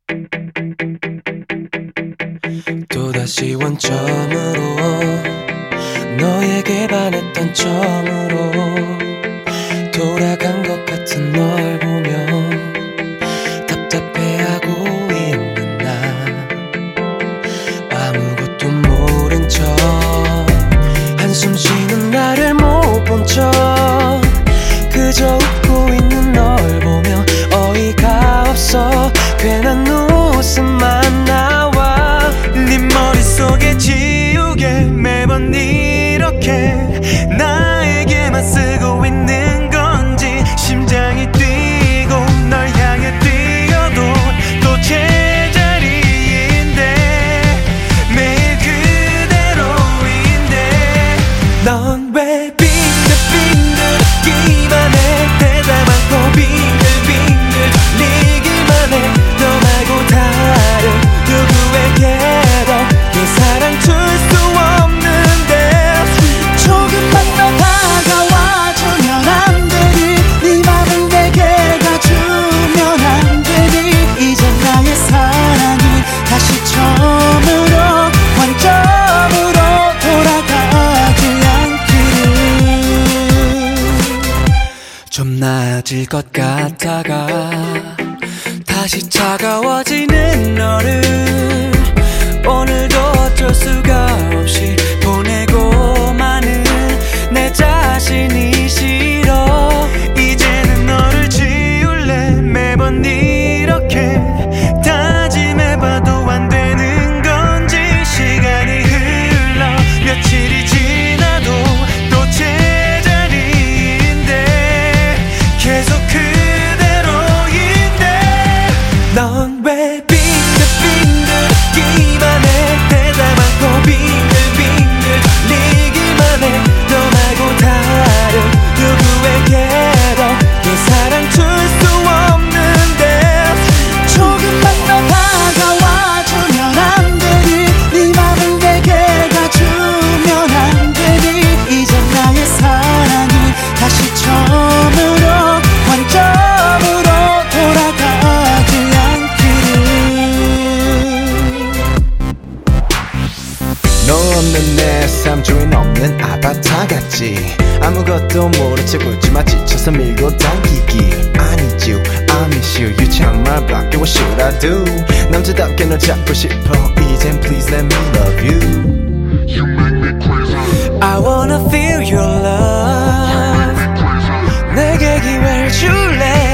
또다시 원점으로 너에게 반했던 점으로 돌아간 것 같은 널 보며 답답해하고 있는 나 아무것도 모른 척 한숨 쉬는 나를 못 본 척 그저 웃고 있는 널 보며 어이가 없어 괜한 웃음만 나와 네 머릿속에 지우개 매번 이렇게 나에게만 쓰고 있는 건지 심장이 뛰고 널 향해 뛰어도 또 제자리인데 매일 그대로인데 넌 왜 빙글빙글기만 해 대답 않고 빙글빙글 리기만 해 너 말고 다른 누구에게도 네 사랑 줄 수 없는데 조금만 더 다가와주면 안 되니 네 맘을 내게 가주면 안 되니 이제 나의 사랑이 다시 처음으로 완전으로 돌아가지 않기를 좀 나아질 것 같다가 다시 차가워지는 너를 오늘도 어쩔 수가 없이 보내고 마는 내 자신이 싫어 이제는 너를 지울래 매번 이렇게 다짐해봐도 안 되는 건지 시간이 흘러 며칠이 지나도 또 제자리인데 계속 그대로인데 넌 왜 빙글빙글기만 해 대답 않고 빙글빙글 리기만 해 너 말고 다른 누구에게도 네 사랑 줄 수 없는데 조금만 더 다가와주면 안 되니 네 맘을 내게 가주면 안 되니 이제 나의 사랑이 다시 처음으로 완전으로 돌아가지 않기를 너 없는 내 삶 주인 없는 아바타 같지 아무것도 모른 척 웃지마 지쳐서 밀고 당기기 I need you, I miss you 유창말밖에 what should I do 남자답게 널 잡고 싶어 이젠 please let me love you You make me crazy. I wanna feel your love 내게 기회를 줄래